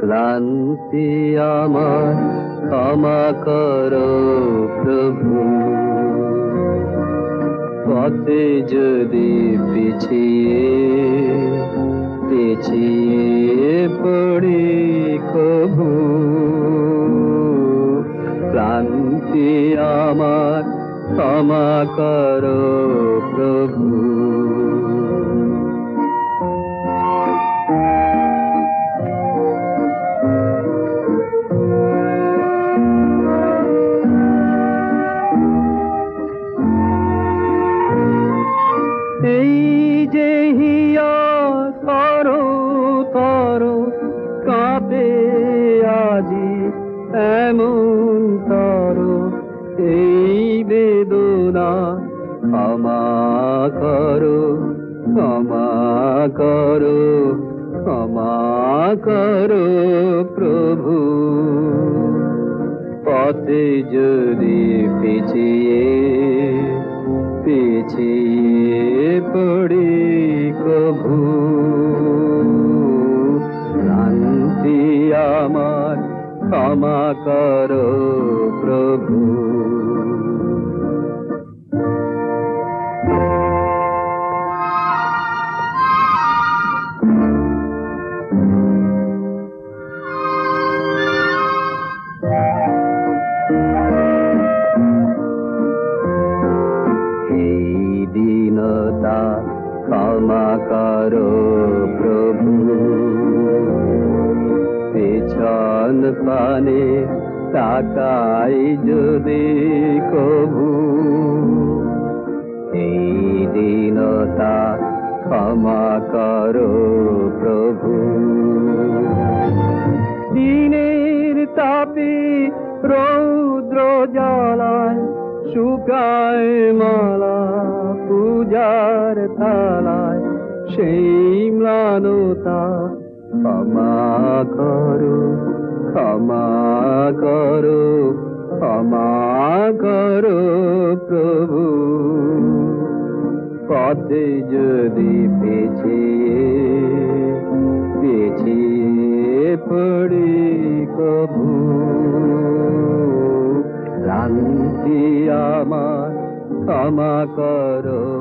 ক্লান্তি আমার ক্ষমা করো প্রভু। পথে যদি পিছিয়ে পড়ি কভু, ক্লান্তি আমার ক্ষমা করো প্রভু। এই যে হিয়া তর কাঁপে আজি এমন তর, এই বেদনা ক্ষমা করো, ক্ষমা করো, ক্ষমা করো প্রভু। পথে যদি পিছিয়ে পড়ি কভু, ক্লান্তি আমার ক্ষমা করো প্রভু। ক্ষমা করো প্রভু, পেছন পানে তাকাই যদি কভু, এই দীনতা ক্ষমা করো প্রভু। দিনের তাপে রৌদ্র জ্বালায় শুকায় মালা পূজার থালায়, সেই ম্লানতা ক্ষমা করো, ক্ষমা করো, ক্ষমা করো প্রভু। পথে যদি পিছিয়ে পড়ি কভু, ক্লান্তি আমার ক্ষমা করো